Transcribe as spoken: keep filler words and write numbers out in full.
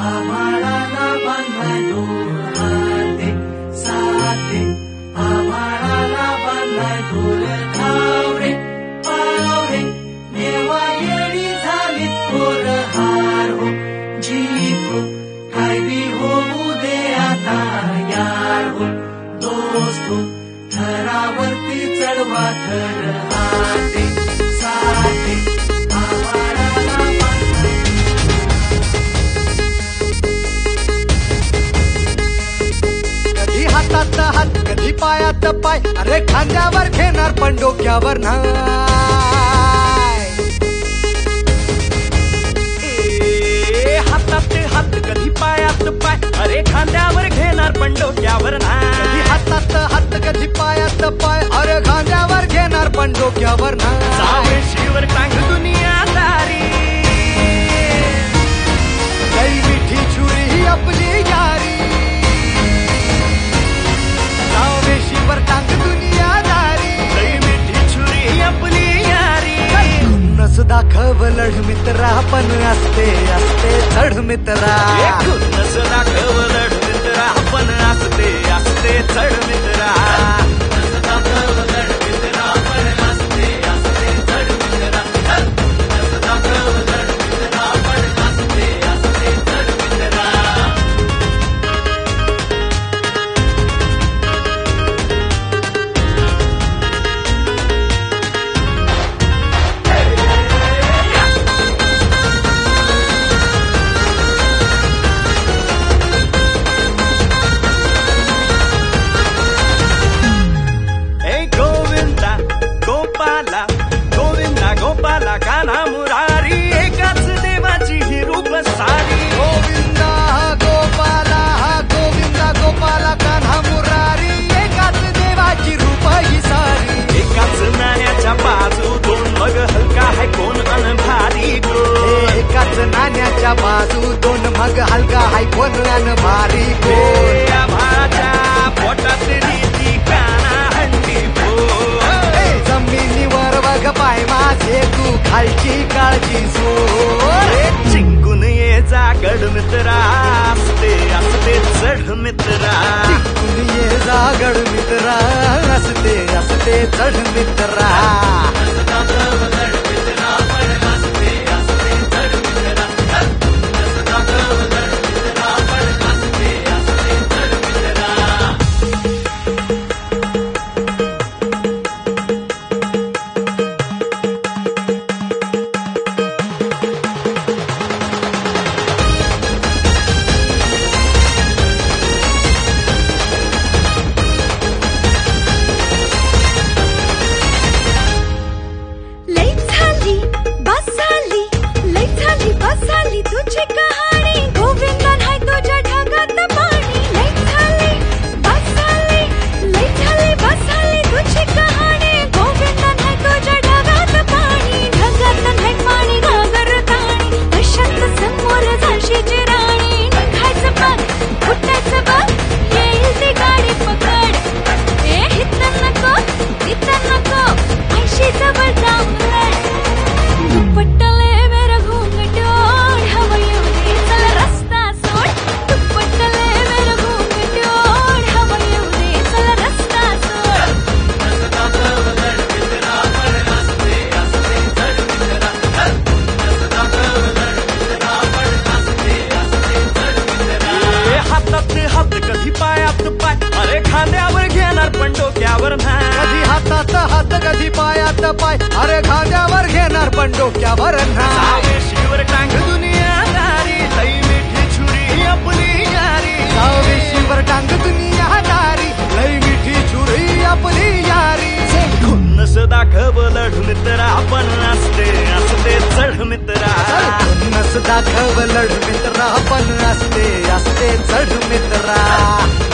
आभाळाला बांधलाय door हाते साते, आभाळाला बांधलाय door धावरे Paware, देवा येडी झाली पोर हार हो जीत हो, काय बी होऊ दे आता यार हो, दोस्त हो थरावरती चढवा थर हाते साते, आभाळाला बांधलाय. कधी हातात हात कधी पायात पाय, अरे खांद्यावर घेणार पण डोक्यावर नाही. ए, हातात हात कधी पायात पाय, अरे खांद्यावर घेणार पण डोक्यावर नाही. कधी हातात हात कधी पायात पाय, अरे खांद्यावर घेणार पण डोक्यावर नाही. सावेशीवर टांग दुनियादारी, लई मिठी छुरी ही आपली यारी. सावेशीवर टांग दुनियादारी, लई मिठी छुरी आपली यारी. नस दाखव लढ मित्रा पण असते असते चढ मित्रा. एकूणच दाखव लढ मित्रा पण असते असते चढ मित्रा. दाखव लढ मित्रा पण असते असते चढ मित्रा, दाखव लढ मित्रा पण असते असते चढ मित्रा. ए गोविंदा गोपाला गोविंदा गोपाला कान्हा मुरारी, एकाच देवाची ही रूप सारी. गोविंदा गोपाला गोविंदा गोपाला कान्हा मुरारी, एकाच देवाची रूप ही सारी. एकाच नाण्याच्या बाजू दोन, मग हलका है कोण अन भारी कोण. एकाच नाण्याच्या बाजू दोन, मग हलका हाय कोण अन भारी कोण. ए, आभाळाच्या पोटात रीती काना हंडी बोल. ए, जमिनीवर बघ पाय माझे तू खालची काळजी सोड. ए, जिंकून ये जागड मित्रा असते असते चढ मित्रा. जिंकून ये जागड मित्रा असते असते चढ मित्रा. दाखव लढ मित्रा पण असते असते चढ मित्रा, दाखव लढ मित्रा पण असते असते चढ मित्रा. लई झाली बस झाली, लई झाली बस झाली तुझी कहाणी. गोविंदा नाही तुझ्या ढगात पाणी. लई झाली बस झाली, लई झाली बस झाली तुझी कहाणी. गोविंदा नाही तुझ्या ढगात पाणी. ढगात नाही पाणी घागर ताणी, अशात समोर झाशीची राणी. खायचं बघ फुटायचं बघ, येईल ती गाडी पकड. ए हिथं नको तिथं नको, ऐशी जवळ जाऊन दुपट्टले मेरा घूंघट ओढ, हवा येऊ दे चल रस्ता सोड. दुपट्टले मेरा घूंघट ओढ, हवा येऊ दे चल रस्ता सोड. दाखव लढ मित्रा पण असते असते चढ मित्रा, दाखव लढ मित्रा पण असते असते चढ मित्रा. ए, हातात हात कधी पायात पाय, अरे खांद्यावर घेणार पण डोक्यावर नाही. कधी हातात हात कधी पायात पाय, अरे खांद्यावर घेणार पण डोक्यावर नाही. सावेशीवर टांग दुनियादारी, लई मिठी छुरी आपली यारी. सावेशीवर टांग दुनियादारी, लई मिठी छुरी आपली यारी. खुन्नस दाखव लढ मित्रा पण असते असते चढ मित्रा. नस दाखव लढ मित्रा पण असते असते चढ मित्रा.